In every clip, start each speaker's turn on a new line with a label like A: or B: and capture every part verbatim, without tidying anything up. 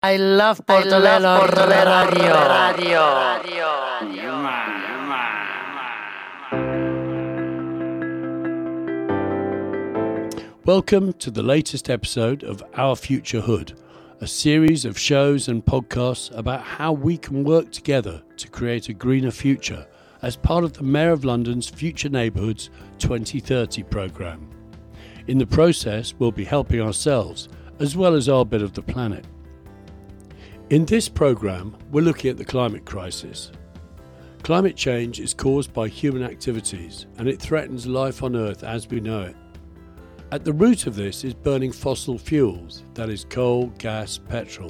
A: I love Portobello, Portobello Radio. Radio. Radio.
B: Welcome to the latest episode of Our Future Hood, a series of shows and podcasts about how we can work together to create a greener future as part of the Mayor of London's Future Neighbourhoods twenty thirty programme. In the process, we'll be helping ourselves as well as our bit of the planet. In this programme, we're looking at the climate crisis. Climate change is caused by human activities and it threatens life on Earth as we know it. At the root of this is burning fossil fuels, that is coal, gas, petrol.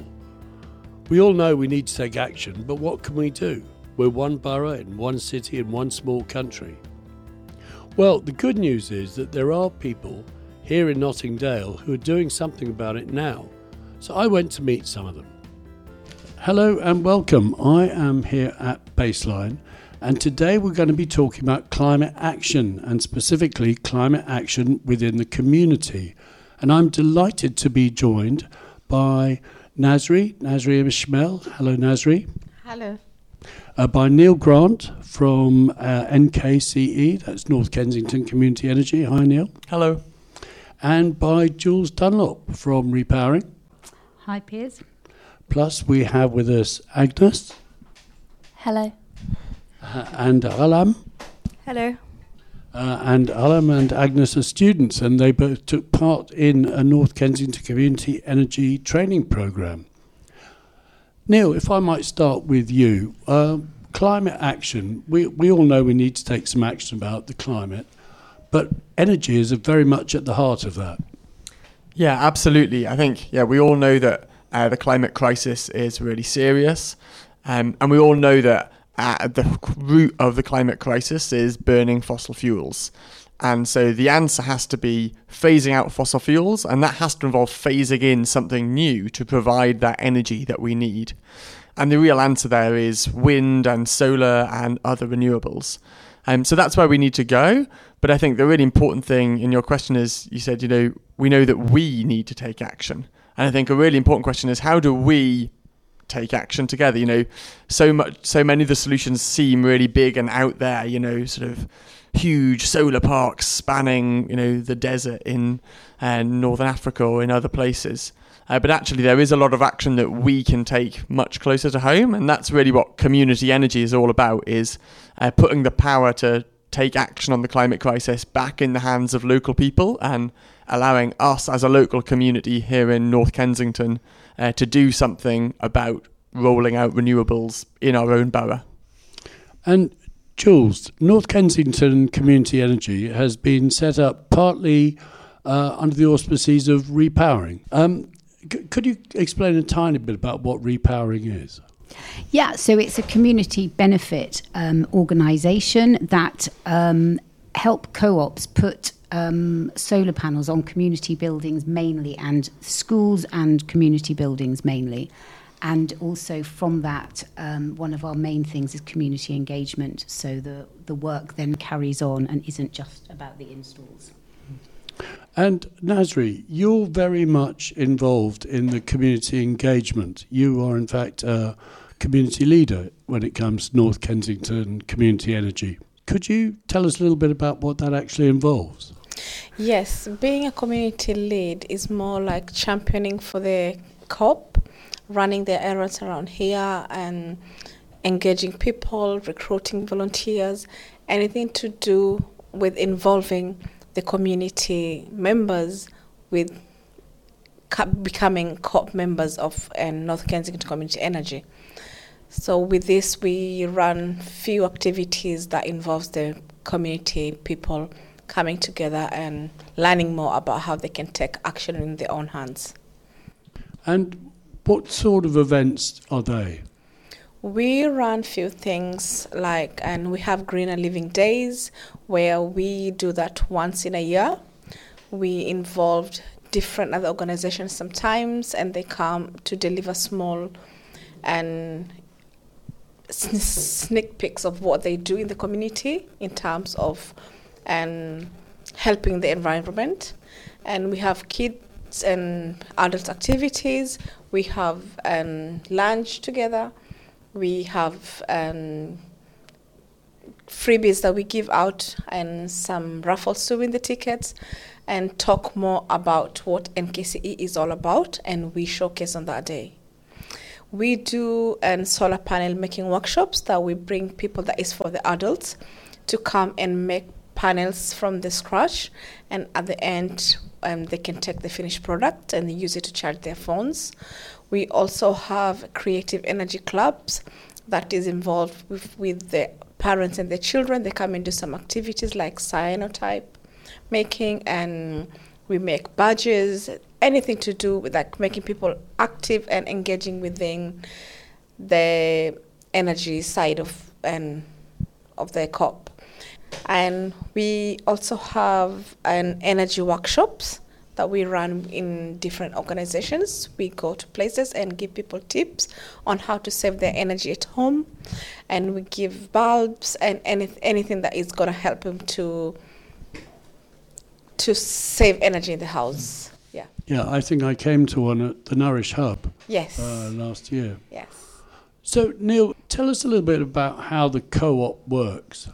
B: We all know we need to take action, but what can we do? We're one borough in one city in one small country. Well, the good news is that there are people here in Notting Dale who are doing something about it now. So I went to meet some of them. Hello and welcome. I am here at Baseline and today we're going to be talking about climate action and specifically climate action within the community. And I'm delighted to be joined by Nasri, Nasri Ismail. Hello Nasri.
C: Hello.
B: Uh, by Neil Grant from uh, N K C E, that's North Kensington Community Energy. Hi Neil.
D: Hello.
B: And by Jules Dunlop from Repowering.
C: Hi Piers.
B: Plus we have with us Agnes.
E: Hello.
B: Uh, and Alam.
E: Hello.
B: Uh, and Alam and Agnes are students and they both took part in a North Kensington Community Energy training programme. Neil, if I might start with you. Uh, climate action, we, we all know we need to take some action about the climate, but energy is very much at the heart of that.
D: Yeah, absolutely. I think, yeah, we all know that uh, the climate crisis is really serious. Um, and we all know that at the root of the climate crisis is burning fossil fuels. And so the answer has to be phasing out fossil fuels, and that has to involve phasing in something new to provide that energy that we need. And the real answer there is wind and solar and other renewables. Um, so that's where we need to go. But I think the really important thing in your question is, you said, you know, we know that we need to take action. And I think a really important question is, how do we take action together? You know, so much, so many of the solutions seem really big and out there, you know, sort of huge solar parks spanning, you know, the desert in uh, Northern Africa or in other places. Uh, but actually there is a lot of action that we can take much closer to home. And that's really what community energy is all about, is uh, putting the power to take action on the climate crisis back in the hands of local people and allowing us as a local community here in North Kensington uh, to do something about rolling out renewables in our own borough. And
B: Jules, North Kensington Community Energy has been set up partly uh, under the auspices of Repowering. Um, c- could you explain a tiny bit about what Repowering is?
C: Yeah, so it's a community benefit um, organisation that um, help co-ops put um, solar panels on community buildings mainly, and schools and community buildings mainly. And also from that, um, one of our main things is community engagement. So the, the work then carries on and isn't just about the installs.
B: And Nasri, you're very much involved in the community engagement. You are, in fact, a community leader when it comes to North Kensington Community Energy. Could you tell us a little bit about what that actually involves?
F: Yes, being a community lead is more like championing for the C O P, running their errands around here and engaging people, recruiting volunteers, anything to do with involving the community members with becoming C O P members of uh, North Kensington Community Energy. So with this, we run few activities that involves the community people coming together and learning more about how they can take action in their own hands.
B: And what sort of events are they?
F: We run few things like, and we have Greener Living Days, where we do that once in a year. We involved different other organizations sometimes, and they come to deliver small and sneak peeks of what they do in the community in terms of and helping the environment. And we have kid and adult activities. We have um, lunch together. We have um, freebies that we give out and some raffles to win the tickets, and talk more about what N K C E is all about, and we showcase on that day. We do um, solar panel making workshops that we bring people that is for the adults to come and make panels from the scratch, and at the end um, they can take the finished product and use it to charge their phones. We also have creative energy clubs that is involved with, with the parents and the children. They come and do some activities like cyanotype making, and we make badges, anything to do with like making people active and engaging within the energy side of um, of the C O P. And we also have an energy workshops that we run in different organizations. We go to places and give people tips on how to save their energy at home, and we give bulbs and any, anything that is going to help them to to save energy in the house. Yeah.
B: Yeah, I think I came to one at the Nourish Hub
F: Yes.
B: uh, last year.
F: Yes.
B: So, Neil, tell us a little bit about how the co-op works,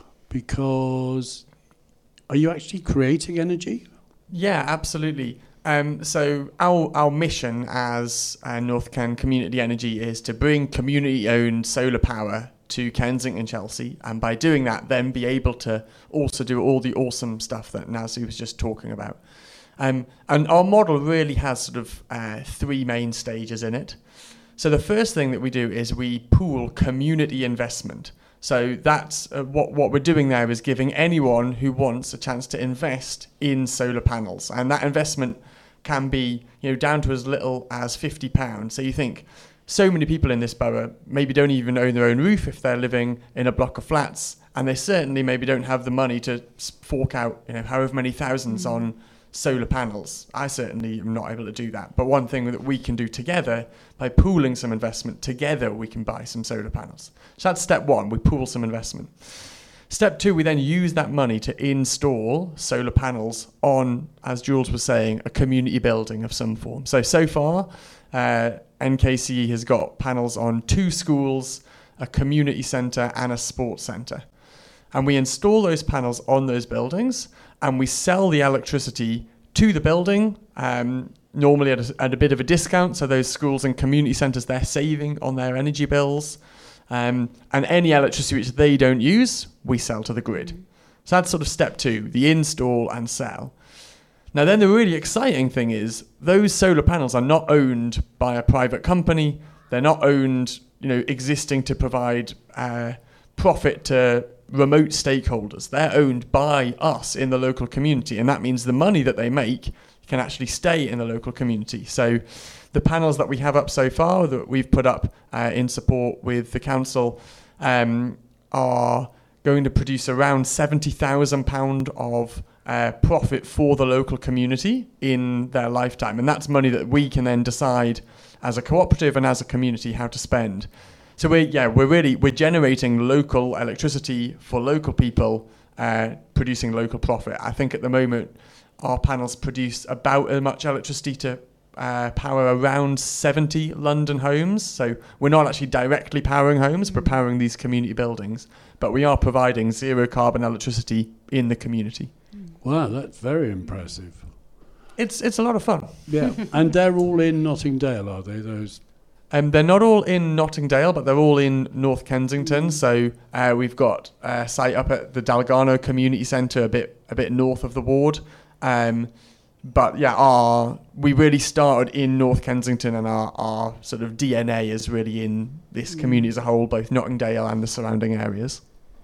B: because are you actually creating energy?
D: Yeah, absolutely. Um, so our our mission as uh, North Kent Community Energy is to bring community-owned solar power to Kensington, Chelsea, and by doing that, then be able to also do all the awesome stuff that Nazu was just talking about. Um, and our model really has sort of uh, three main stages in it. So the first thing that we do is we pool community investment. So that's uh, what what we're doing there is giving anyone who wants a chance to invest in solar panels, and that investment can be, you know, down to as little as fifty pounds. So you think, so many people in this borough maybe don't even own their own roof if they're living in a block of flats, and they certainly maybe don't have the money to fork out, you know, however many thousands mm. on solar panels. I certainly am not able to do that. But one thing that we can do together, by pooling some investment together, we can buy some solar panels. So that's step one, we pool some investment. Step two, we then use that money to install solar panels on, as Jules was saying, a community building of some form. So, so far, uh, N K C E has got panels on two schools, a community centre and a sports centre. And we install those panels on those buildings, and we sell the electricity to the building, um, normally at a, at a bit of a discount. So those schools and community centres, they're saving on their energy bills. Um, and any electricity which they don't use, we sell to the grid. So that's sort of step two, the install and sell. Now then the really exciting thing is those solar panels are not owned by a private company. They're not owned, you know, existing to provide uh, profit to remote stakeholders. They're owned by us in the local community, and that means the money that they make can actually stay in the local community. So the panels that we have up so far, that we've put up uh, in support with the council, um, are going to produce around seventy thousand pounds of uh, profit for the local community in their lifetime. And that's money that we can then decide as a cooperative and as a community how to spend. So we're, yeah, we're really, we're generating local electricity for local people, uh, producing local profit. I think at the moment, our panels produce about as much electricity to uh, power around seventy London homes. So we're not actually directly powering homes, we're powering these community buildings, but we are providing zero carbon electricity in the community.
B: Wow, that's very impressive.
D: It's it's a lot of fun.
B: Yeah, and they're all in Nottingdale, are they, those?
D: Um, they're not all in Nottingdale, but they're all in North Kensington. So uh, we've got a site up at the Dalgarno Community Centre, a bit a bit north of the ward. Um, but yeah, our we really started in North Kensington, and our, our sort of D N A is really in this community as a whole, both Nottingdale and the surrounding areas.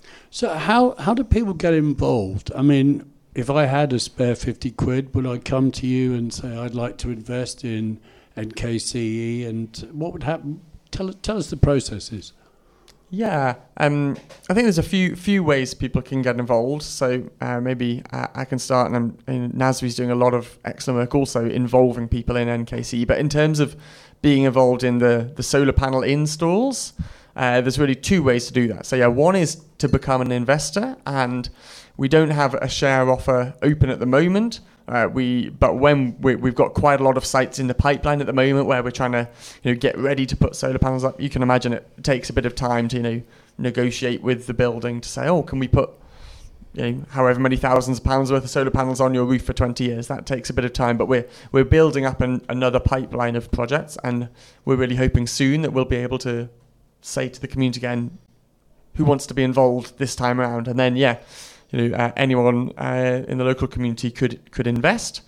B: So how how do people get involved? I mean, if I had a spare fifty quid, would I come to you and say I'd like to invest in N K C E, and what would happen? Tell tell us the processes.
D: Yeah, um, I think there's a few few ways people can get involved. So uh, maybe I, I can start, and, I'm, and Nazri's doing a lot of excellent work also involving people in N K C E. But in terms of being involved in the, the solar panel installs, uh, there's really two ways to do that. So yeah, one is to become an investor, and we don't have a share offer open at the moment. Uh, we, but when we, we've got quite a lot of sites in the pipeline at the moment where we're trying to, you know, get ready to put solar panels up. You can imagine it takes a bit of time to, you know, negotiate with the building to say, oh, can we put, you know, however many thousands of pounds worth of solar panels on your roof for twenty years? That takes a bit of time, but we're we're building up an, another pipeline of projects, and we're really hoping soon that we'll be able to say to the community again, who wants to be involved this time around, and then yeah. You know, uh, anyone uh, in the local community could could invest.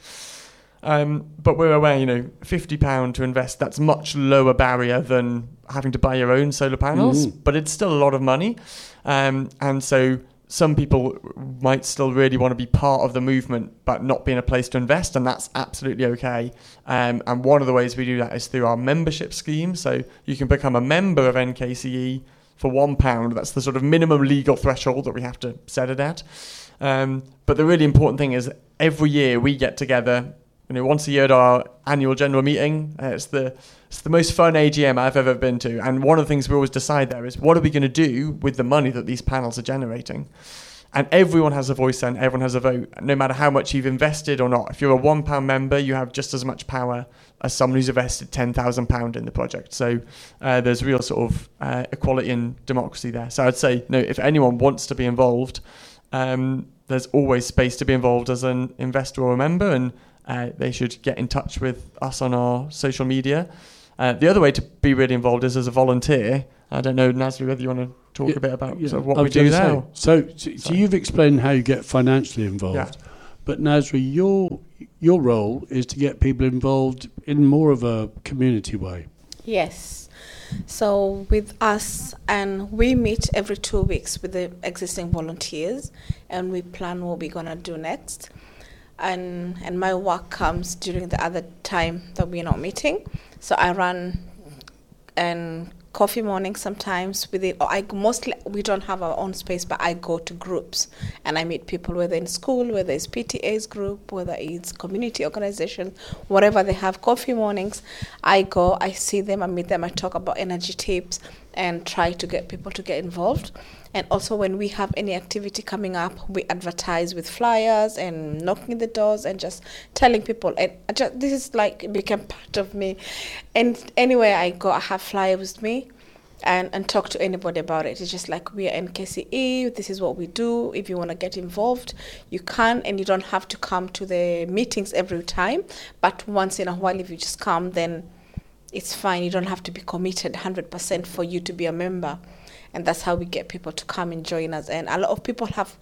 D: Um, but we're aware, you know, fifty pounds to invest, that's much lower barrier than having to buy your own solar panels, mm. but it's still a lot of money. Um, and so some people might still really want to be part of the movement, but not be in a place to invest, and that's absolutely okay. Um, and one of the ways we do that is through our membership scheme. So you can become a member of N K C E for one pound. That's the sort of minimum legal threshold that we have to set it at. Um, but the really important thing is every year we get together, you know, once a year at our annual general meeting. Uh, it's the it's the most fun A G M I've ever been to. And one of the things we always decide there is, what are we going to do with the money that these panels are generating? And everyone has a voice and everyone has a vote, no matter how much you've invested or not. If you're a one pound member, you have just as much power as someone who's invested ten thousand pounds in the project. So uh, there's real sort of uh, equality and democracy there. So I'd say, no, if anyone wants to be involved, um, there's always space to be involved as an investor or a member, and uh, they should get in touch with us on our social media. Uh, the other way to be really involved is as a volunteer. I don't know, Nasri, whether you want to talk
B: yeah,
D: a bit about
B: yeah.
D: sort of what we do now.
B: So, so, so you've explained how you get financially involved,
D: yeah.
B: but Nasri, your your role is to get people involved in more of a community way.
F: Yes. So with us, and we meet every two weeks with the existing volunteers, and we plan what we're gonna do next. And and my work comes during the other time that we're not meeting. So I run and coffee morning sometimes with it. Or I mostly we don't have our own space, but I go to groups and I meet people, whether in school, whether it's P T A's group, whether it's community organization, whatever they have coffee mornings. I go, I see them, I meet them, I talk about energy tips and try to get people to get involved. And also when we have any activity coming up, we advertise with flyers and knocking the doors and just telling people. And I just, this is like it became part of me. And anywhere I go, I have flyers with me and, and talk to anybody about it. It's just like, we are N K C E, this is what we do. If you want to get involved, you can, and you don't have to come to the meetings every time. But once in a while, if you just come, then it's fine. You don't have to be committed one hundred percent for you to be a member. And that's how we get people to come and join us. And a lot of people have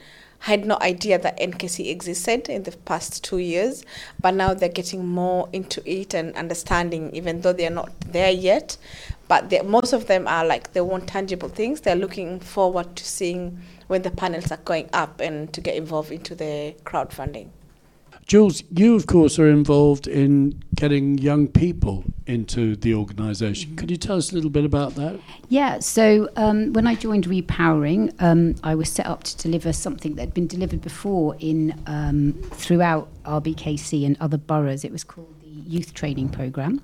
F: had no idea that N K C existed in the past two years, but now they're getting more into it and understanding, even though they're not there yet. But most of them are like, they want tangible things. They're looking forward to seeing when the panels are going up and to get involved into the crowdfunding.
B: Jules, you of course are involved in getting young people into the organisation. Could you tell us a little bit about that?
C: Yeah, so um, when I joined Repowering, um, I was set up to deliver something that had been delivered before in um, throughout R B K C and other boroughs. It was called the Youth Training Programme.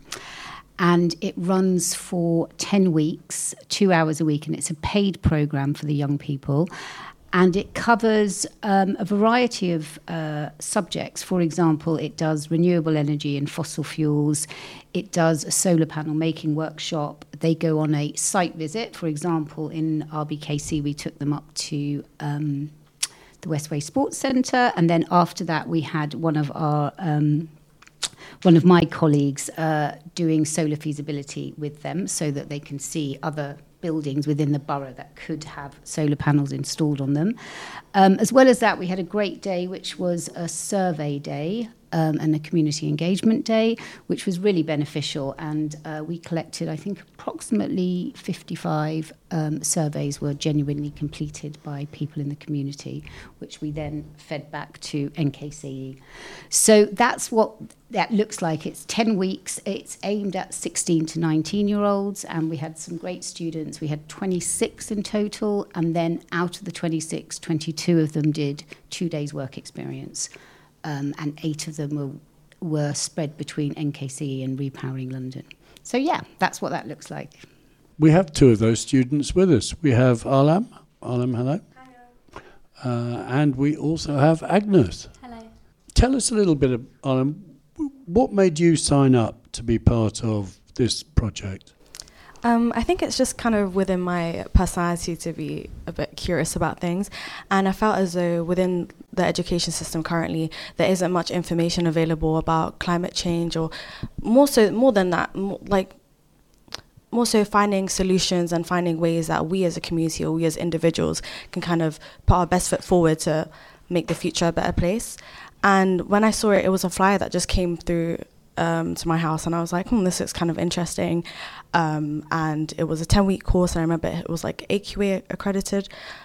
C: And it runs for ten weeks, two hours a week, and it's a paid programme for the young people. And it covers um, a variety of uh, subjects. For example, it does renewable energy and fossil fuels. It does a solar panel making workshop. They go on a site visit. For example, in R B K C, we took them up to um, the Westway Sports Centre. And then after that, we had one of our... Um, one of my colleagues uh, doing solar feasibility with them so that they can see other buildings within the borough that could have solar panels installed on them. Um, as well as that, we had a great day, which was a survey day um, and a community engagement day, which was really beneficial. And uh, we collected, I think, approximately fifty-five um, surveys were genuinely completed by people in the community, which we then fed back to N K C E. So that's what that looks like. It's ten weeks. It's aimed at sixteen to nineteen-year-olds, and we had some great students. We had twenty-six in total, and then out of the twenty-six, twenty-two of them did two days' work experience, um, and eight of them were, were spread between N K C E and Repowering London. So, yeah, that's what that looks like.
B: We have two of those students with us. We have Arlam. Arlam, hello.
E: Hello.
B: Uh, and we also have Agnes.
E: Hello.
B: tell us a little bit of, um, what made you sign up to be part of this project?
E: Um, I think it's just kind of within my personality to be a bit curious about things, and I felt as though within the education system currently there isn't much information available about climate change, or more so, more than that, more, like more so finding solutions and finding ways that we as a community or we as individuals can kind of put our best foot forward to make the future a better place. And when I saw it, it was a flyer that just came through um, to my house, and I was like, hmm, this is kind of interesting. Um, and it was a ten-week course, and I remember it was like A Q A accredited.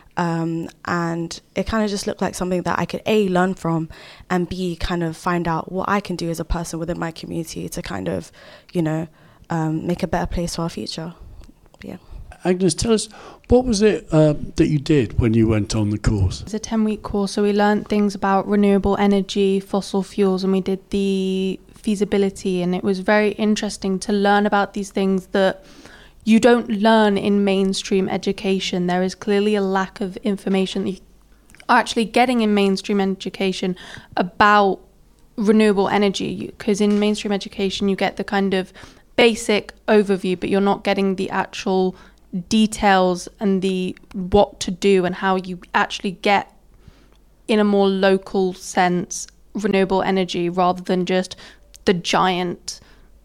E: Um, and it kind of just looked like something that I could A, learn from, and B, kind of find out what I can do as a person within my community to kind of, you know, um, make a better place for our future. Yeah.
B: Agnes, tell us, what was it uh, that you did when you went on the course?
G: It was a ten-week course, so we learned things about renewable energy, fossil fuels, and we did the feasibility, and it was very interesting to learn about these things that you don't learn in mainstream education. There is clearly a lack of information that you are actually getting in mainstream education about renewable energy, because in mainstream education you get the kind of basic overview, but you're not getting the actual details and the what to do and how you actually get, in a more local sense, renewable energy rather than just the giant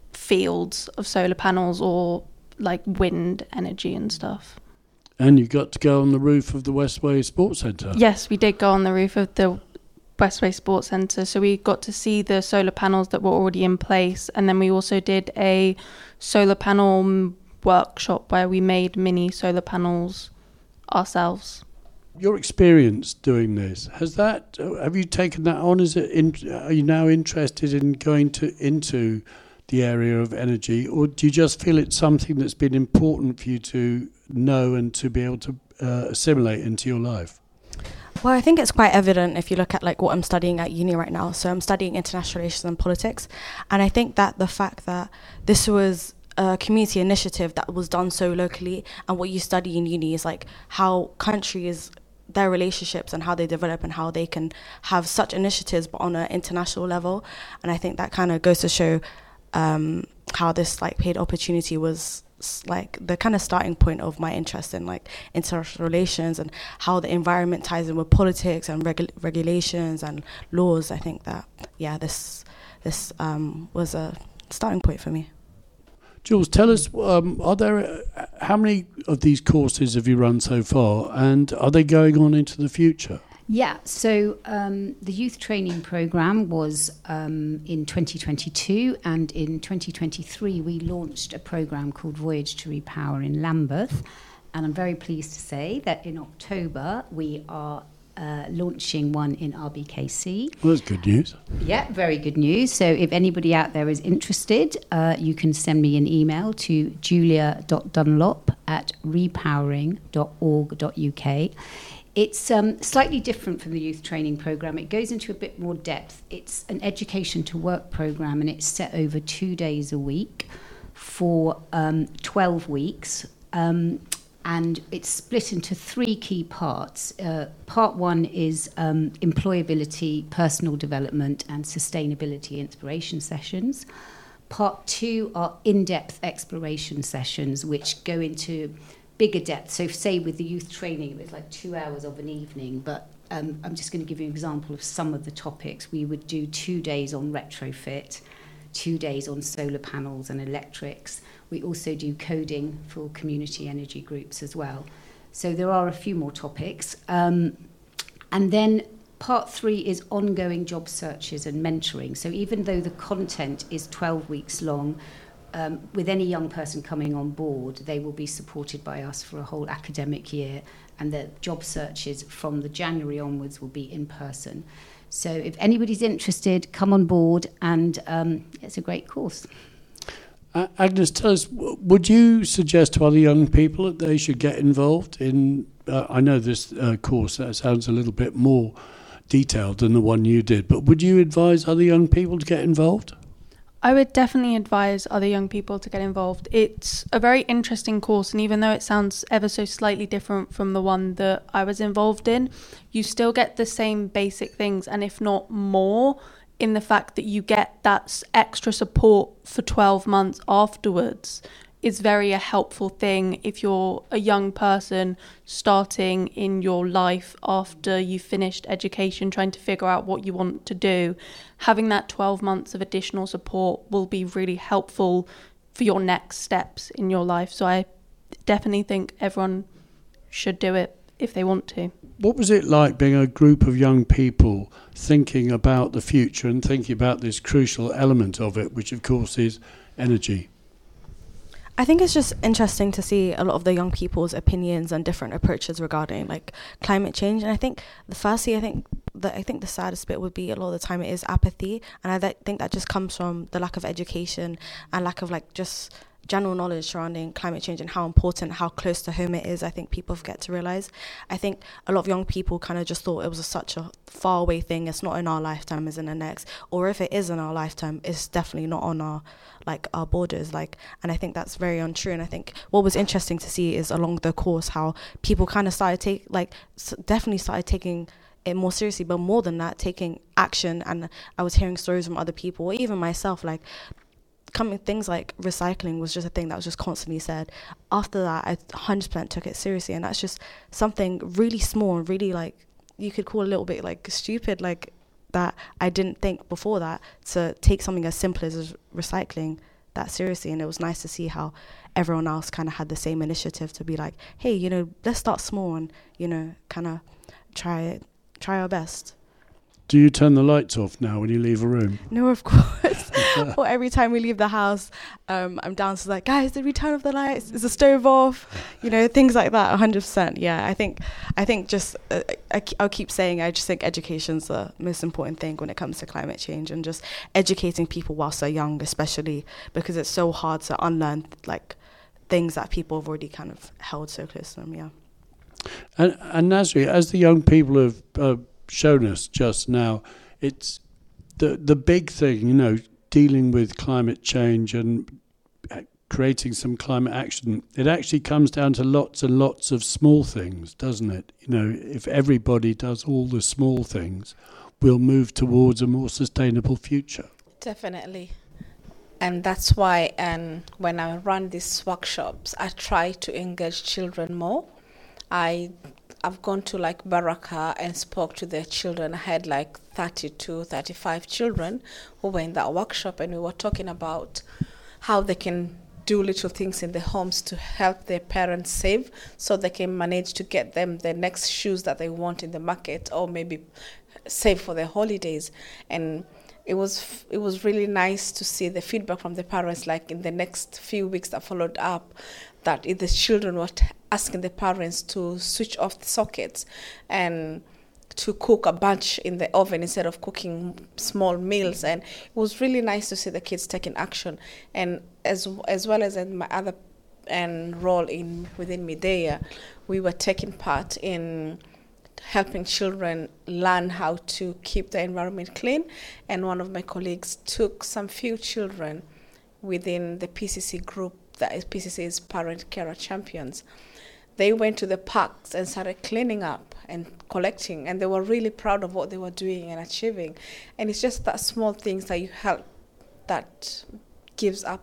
G: fields of solar panels or like wind energy and stuff.
B: And you got to go on the roof of the Westway Sports Centre.
G: Yes, we did go on the roof of the Westway Sports Centre, so we got to see the solar panels that were already in place, and then we also did a solar panel workshop where we made mini solar panels ourselves.
B: Your experience doing this, has that, have you taken that on? Is it in, are you now interested in going to into the area of energy, or do you just feel it's something that's been important for you to know and to be able to uh, assimilate into your life?
E: Well, I think it's quite evident if you look at like what I'm studying at uni right now. So I'm studying international relations and politics, and I think that the fact that this was a community initiative that was done so locally, and what you study in uni is like how countries, their relationships and how they develop and how they can have such initiatives but on an international level. And I think that kind of goes to show um, how this like paid opportunity was like the kind of starting point of my interest in like international relations and how the environment ties in with politics and regu- regulations and laws. I think that, yeah, this this um, was a starting point for me.
B: Jules, tell us, um, are there, uh, how many of these courses have you run so far, and are they going on into the future?
C: Yeah, so um, the youth training programme was um, in twenty twenty-two, and in twenty twenty-three we launched a programme called Voyage to Repower in Lambeth, and I'm very pleased to say that in October we are uh, launching one in R B K C.
B: Well, that's good news.
C: Yeah, very good news. So if anybody out there is interested, uh, you can send me an email to julia dot dunlop at repowering dot org dot U K. It's um, slightly different from the youth training programme. It goes into a bit more depth. It's an education to work programme, and it's set over two days a week for um, twelve weeks. Um, and it's split into three key parts. Uh, part one is um, employability, personal development, and sustainability inspiration sessions. Part two are in-depth exploration sessions, which go into bigger depth. So say with the youth training, it was like two hours of an evening, but um, I'm just going to give you an example of some of the topics. We would do two days on retrofit, two days on solar panels and electrics. We also do coding for community energy groups as well. So there are a few more topics. Um, and then part three is ongoing job searches and mentoring. So even though the content is twelve weeks long, Um, with any young person coming on board, they will be supported by us for a whole academic year, and the job searches from the January onwards will be in person. So if anybody's interested, come on board, and um, it's a great course.
B: Uh, Agnes, tell us, w- would you suggest to other young people that they should get involved in, uh, I know this uh, course, that sounds a little bit more detailed than the one you did, but would you advise other young people to get involved?
G: I would definitely advise other young people to get involved. It's a very interesting course, and even though it sounds ever so slightly different from the one that I was involved in, you still get the same basic things, and if not more, in the fact that you get that s- extra support for twelve months afterwards is very a helpful thing if you're a young person starting in your life after you've finished education, trying to figure out what you want to do. Having that twelve months of additional support will be really helpful for your next steps in your life. So I definitely think everyone should do it if they want to.
B: What was it like being a group of young people thinking about the future and thinking about this crucial element of it, which of course is energy?
E: I think it's just interesting to see a lot of the young people's opinions and different approaches regarding like climate change. And I think the firstly, I think that I think the saddest bit would be a lot of the time it is apathy, and I th- think that just comes from the lack of education and lack of like just general knowledge surrounding climate change and how important, how close to home it is. I think people forget to realize. I think a lot of young people kind of just thought it was a, such a far away thing. It's not in our lifetime, it's in the next. Or if it is in our lifetime, it's definitely not on our like our borders. Like, and I think that's very untrue. And I think what was interesting to see is along the course how people kind of started take like s- definitely started taking it more seriously, but more than that, taking action. And I was hearing stories from other people, or even myself, like coming things like recycling was just a thing that was just constantly said. After that, I one hundred percent took it seriously, and that's just something really small and really like you could call a little bit like stupid, like that I didn't think before that, to take something as simple as recycling that seriously. And it was nice to see how everyone else kind of had the same initiative to be like, hey, you know, let's start small and, you know, kind of try it, try our best.
B: Do you turn the lights off now when you leave a room?
E: No, of course. Or every time we leave the house, um, I'm downstairs like, guys, did we turn off the lights? Is the stove off? You know, things like that. one hundred percent. Yeah, I think, I think just, uh, I, I'll keep saying, I just think education's the most important thing when it comes to climate change, and just educating people whilst they're young, especially because it's so hard to unlearn like things that people have already kind of held so close to them. Yeah.
B: And, and Nasri, as the young people have uh, shown us just now, it's the the big thing, you know, dealing with climate change and creating some climate action. It actually comes down to lots and lots of small things, doesn't it? You know, if everybody does all the small things, we'll move towards a more sustainable future.
F: Definitely. And that's why um, when I run these workshops, I try to engage children more. I I've gone to like Baraka and spoke to their children. I had like thirty-two, thirty-five children who were in that workshop, and we were talking about how they can do little things in their homes to help their parents save, so they can manage to get them the next shoes that they want in the market, or maybe save for their holidays. And it was it was really nice to see the feedback from the parents, like in the next few weeks that followed up, that the children were t- asking the parents to switch off the sockets and to cook a bunch in the oven instead of cooking small meals. And it was really nice to see the kids taking action. And as as well as in my other and role in within Midea, we were taking part in helping children learn how to keep the environment clean. And one of my colleagues took some few children within the P C C group, that is P C C is Parent Carer Champions. They went to the parks and started cleaning up and collecting, and they were really proud of what they were doing and achieving. And it's just that small things that you help that gives up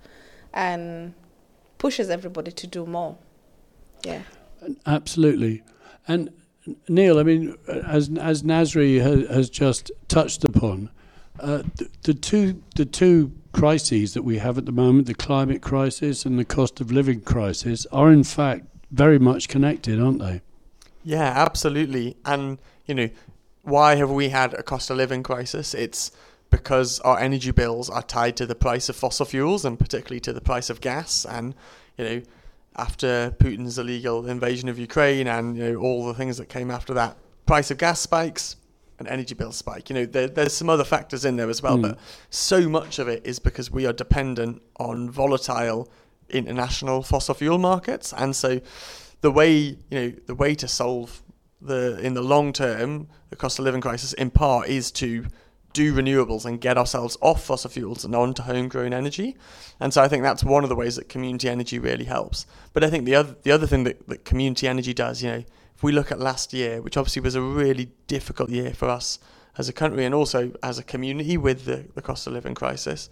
F: and pushes everybody to do more. Yeah.
B: Absolutely. And Neil, I mean, as as Nasri ha, has just touched upon, uh, the, the two the two crises that we have at the moment, the climate crisis and the cost of living crisis, are in fact very much connected, aren't they?
D: Yeah, absolutely. And, you know, why have we had a cost of living crisis? It's because our energy bills are tied to the price of fossil fuels, and particularly to the price of gas. And, you know, after Putin's illegal invasion of Ukraine and, you know, all the things that came after that, price of gas spikes and energy bills spike. You know, there, there's some other factors in there as well, mm. but so much of it is because we are dependent on volatile international fossil fuel markets. And so the way, you know, the way to solve the, in the long term, the cost of living crisis in part is to do renewables and get ourselves off fossil fuels and onto homegrown energy. And so I think that's one of the ways that community energy really helps. But I think the other the other thing that, that community energy does, you know, if we look at last year, which obviously was a really difficult year for us as a country and also as a community with the, the cost of living crisis.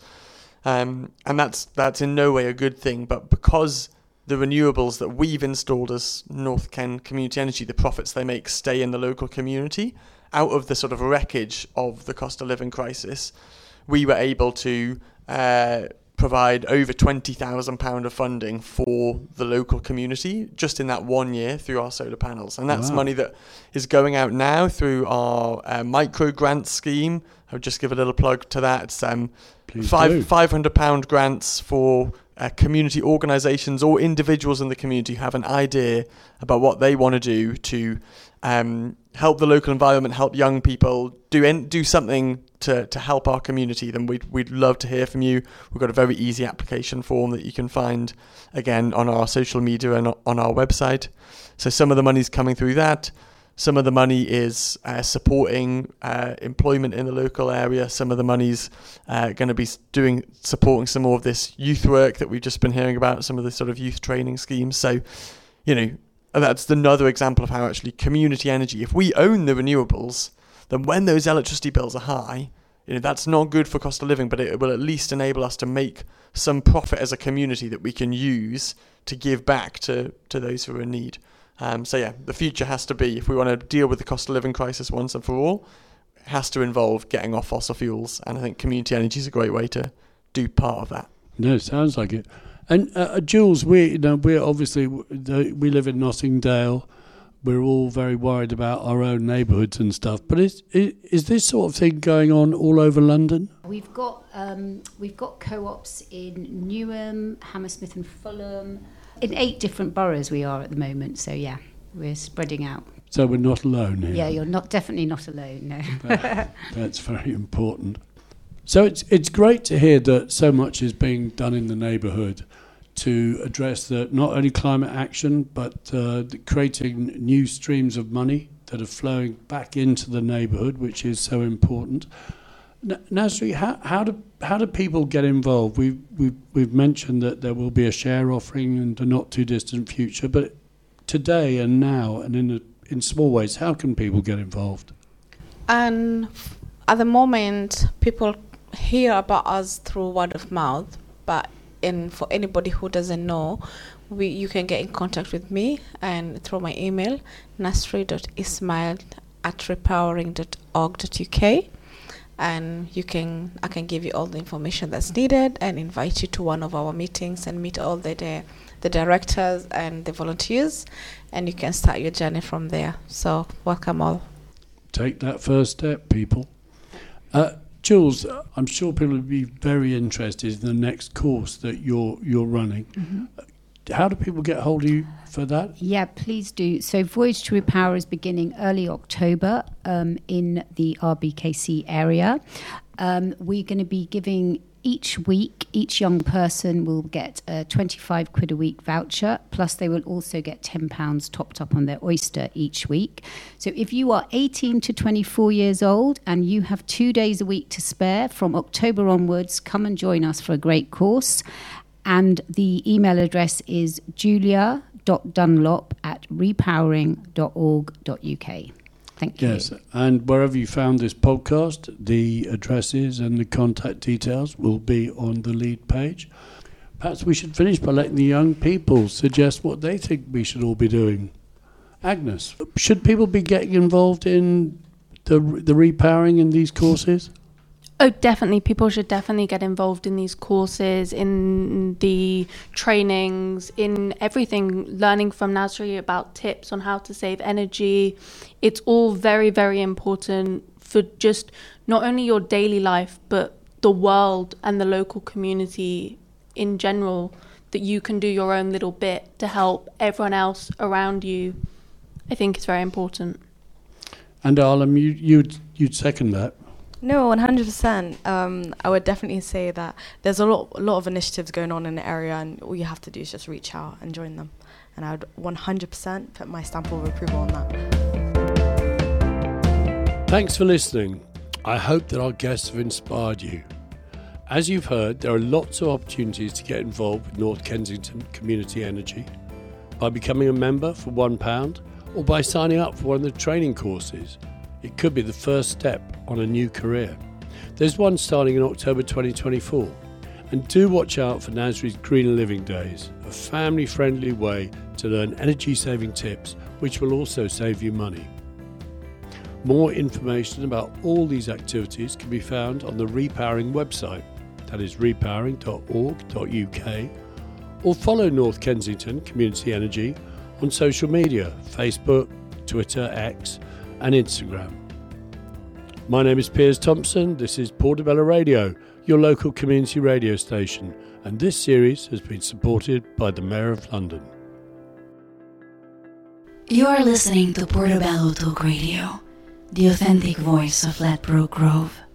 D: Um, and that's that's in no way a good thing, but because the renewables that we've installed as North Kent Community Energy, the profits they make stay in the local community, out of the sort of wreckage of the cost of living crisis, we were able to uh, provide over twenty thousand pounds of funding for the local community just in that one year through our solar panels. And that's
B: Wow.
D: money that is going out now through our uh, micro grant scheme. I'll just give a little plug to that. It's um,
B: Please
D: five,
B: do.
D: five hundred pounds grants for uh, community organisations or individuals in the community who have an idea about what they want to do to um, help the local environment, help young people, do en- do something to, to help our community. Then we'd, we'd love to hear from you. We've got a very easy application form that you can find, again, on our social media and on our website. So some of the money's coming through that. Some of the money is uh, supporting uh, employment in the local area. Some of the money's uh, going to be doing supporting some more of this youth work that we've just been hearing about, some of the sort of youth training schemes. So, you know, that's another example of how actually community energy, if we own the renewables, then when those electricity bills are high, you know, that's not good for cost of living, but it will at least enable us to make some profit as a community that we can use to give back to, to those who are in need. Um, so yeah, the future has to be, if we want to deal with the cost of living crisis once and for all, it has to involve getting off fossil fuels. And I think community energy is a great way to do part of that.
B: No, it sounds like it. And uh, Jules, we you know we're obviously we live in Nottingdale. We're all very worried about our own neighbourhoods and stuff. But is, is is this sort of thing going on all over London?
C: We've got um, we've got co-ops in Newham, Hammersmith and Fulham. In eight different boroughs we are at the moment. So yeah, we're spreading out.
B: So we're not alone here.
C: Yeah, you're not definitely not alone. No.
B: That, that's very important. So it's it's great to hear that so much is being done in the neighbourhood to address the not only climate action but uh, the creating new streams of money that are flowing back into the neighbourhood, which is so important. N- Nasri, how how do how do people get involved? We've we've we've mentioned that there will be a share offering in the not too distant future, but today and now and in a, in small ways, how can people get involved?
F: And f- at the moment, people hear about us through word of mouth, but in for anybody who doesn't know, we you can get in contact with me and through my email, nasri dot ismail at repowering dot org dot uk, and you can I can give you all the information that's needed and invite you to one of our meetings and meet all the the, the directors and the volunteers, and you can start your journey from there. So welcome all.
B: Take that first step, people. Uh, Jules, I'm sure people would be very interested in the next course that you're you're running. Mm-hmm. How do people get hold of you for that?
C: Yeah, please do. So Voyage to Repower is beginning early October um, in the R B K C area. Um, we're going to be giving each week, each young person will get a twenty-five quid a week voucher, plus they will also get ten pounds topped up on their Oyster each week. So if you are eighteen to twenty-four years old and you have two days a week to spare from October onwards, come and join us for a great course. And the email address is julia dot dunlop at repowering dot org dot uk. Thank you.
B: Yes, and wherever you found this podcast, the addresses and the contact details will be on the lead page. Perhaps we should finish by letting the young people suggest what they think we should all be doing. Agnes, should people be getting involved in the the repowering in these courses?
G: Oh, definitely. People should definitely get involved in these courses, in the trainings, in everything, learning from Nasri about tips on how to save energy. It's all very, very important for just not only your daily life, but the world and the local community in general, that you can do your own little bit to help everyone else around you. I think it's very important.
B: And Arlam, you, you'd, you'd second that?
E: No, one hundred percent. Um, I would definitely say that there's a lot, a lot of initiatives going on in the area, and all you have to do is just reach out and join them. And I would one hundred percent put my stamp of approval on that.
B: Thanks for listening. I hope that our guests have inspired you. As you've heard, there are lots of opportunities to get involved with North Kensington Community Energy by becoming a member for one pound or by signing up for one of the training courses. It could be the first step on a new career. There's one starting in October twenty twenty-four. And do watch out for Nasri's Greener Living Days, a family-friendly way to learn energy-saving tips, which will also save you money. More information about all these activities can be found on the Repowering website, that is repowering dot org dot U K, or follow North Kensington Community Energy on social media, Facebook, Twitter, X, and Instagram. My name is Piers Thompson. This is Portobello Radio, your local community radio station, and this series has been supported by the Mayor of London.
H: You are listening to Portobello Talk Radio, the authentic voice of Ladbroke Grove.